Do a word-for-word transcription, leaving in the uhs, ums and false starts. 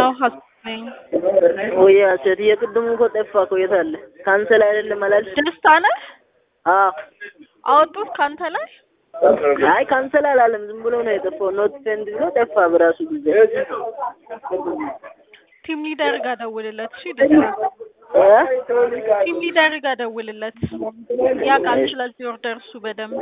አዎ ሀስበኝ ወይ አሰት የቅድሙ እኮ ጠፋ እኮ የት አለ ካንሰል አይደለም አላልሽ ደስታ ነህ አዎ አወጡት ካንተ ላይ አይ ካንሰል አላለም ዝም ብሎ ነው የጠፋው ኖት ሴንድ ብሎ ጠፋ በራሱ ጊዜ ቲም ሊደር ጋር ደውልለት እሺ ደስታ ቲም ሊደር ጋር ደውልለት ያውቃል ስለዚህ ኦርደር እሱ በደምብ